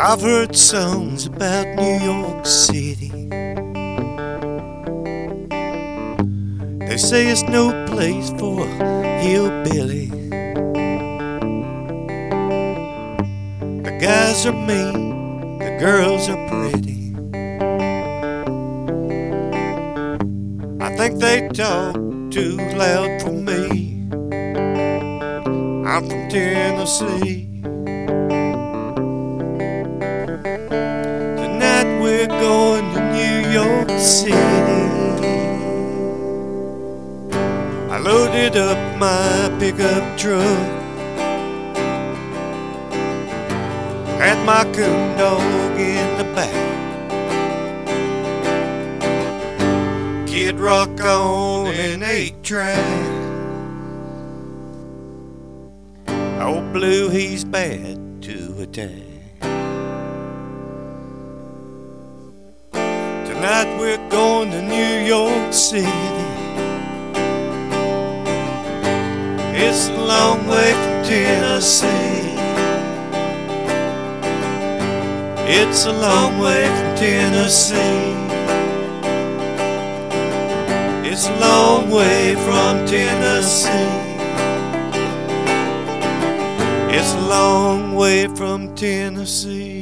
I've heard songs about New York City. They say it's no place for a hillbilly. The guys are mean, the girls are pretty. I think they talk too loud for me. I'm from Tennessee. Tonight we're going to New York City. I loaded up my pickup truck, had my coon dog in the back. Kid Rock on an 8-track. Old Blue, he's bad to attack. Tonight we're going to New York City. It's a long way from Tennessee. It's a long way from Tennessee. It's a long way from Tennessee. It's a long way from Tennessee.